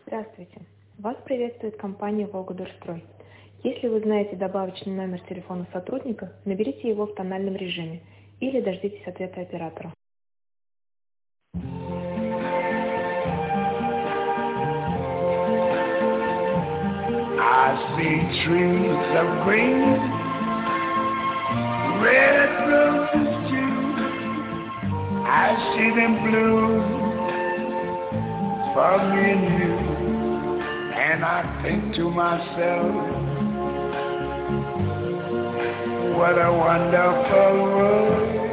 Здравствуйте. Вас приветствует компания «Волгодорстрой». Если вы знаете добавочный номер телефона сотрудника, наберите его в тональном режиме или дождитесь ответа оператора. I see trees of green, red roses too. I see them blue for me and you. And I think to myself, what a wonderful world.